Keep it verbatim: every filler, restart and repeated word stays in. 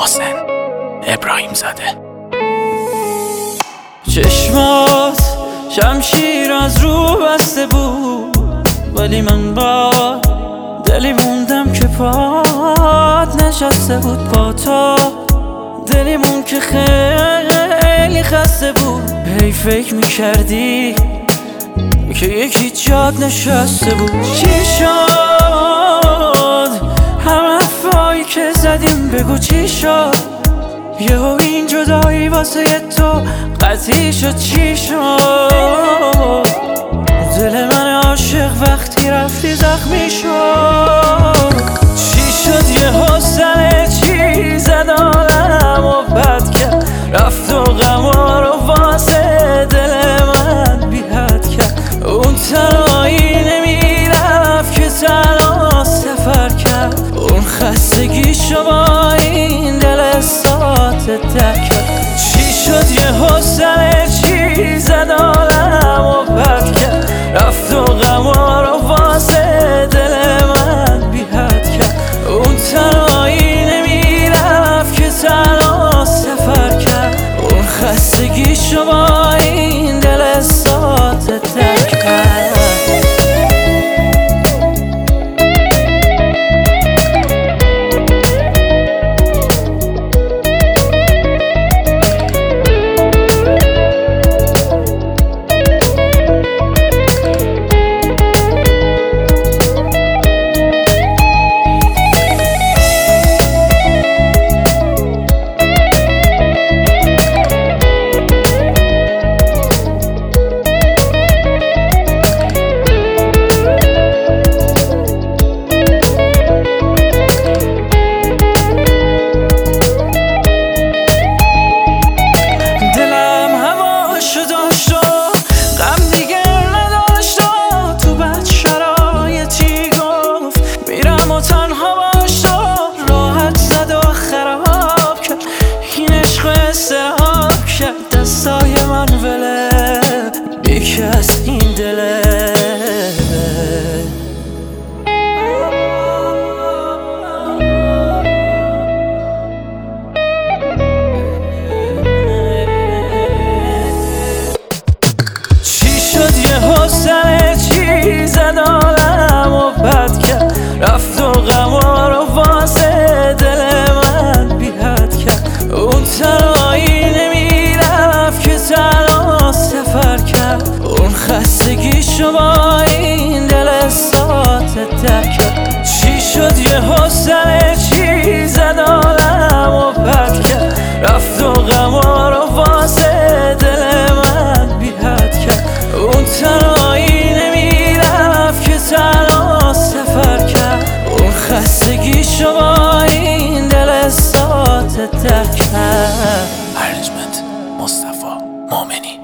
محسن ابراهیم زاده. چشمات شمشیر از رو بسته بود، ولی من با دلی موندم که پات نشسته بود. با تو دلی مون که خیلی خسته بود. هی فکر میکردی که یکی جاد نشسته بود. چی شد همه حرفایی که زدیم؟ بگو چی شد؟ یهو این جدایی واسه تو قطعی شد. چی شد؟ دل من عاشق وقتی رفتی زخمی شد. چی شد یهو سر چی زد عالم و بد کرد، رفت و غما رو واسه دل من بی حد کرد. اون تنهایی نمیرفت که تنها سفر کرد، اون خستگیشو با این دل ساعت درک کرد. چی شد یهو سر چی زد عالم و بد کرد، رفت و غما رو واسه دل من بی حد کرد. اون تنهایی نمیرفت که تنها سفر کرد، اون خستگیشو با این دل ساعت درک کرد. دستای من وله بیکی از این دله. چی شد یهو سر چی زد عالم و بد کرد، رفت و غما رو واسه دل من بی حد کرد. اون تنهایی نمیرفت که تنها سفر کرد، اون خستگیشو با این دل ساعت درک کرد. چی شد یهو سر چی زد عالم و بد کرد، رفت و غما رو واسه دل من بی حد کرد. اون تنهایی نمیرفت که تنها سفر کرد، اون خستگیشو با این دل ساعت درک کرد. ارجمند مصطفی مومنی.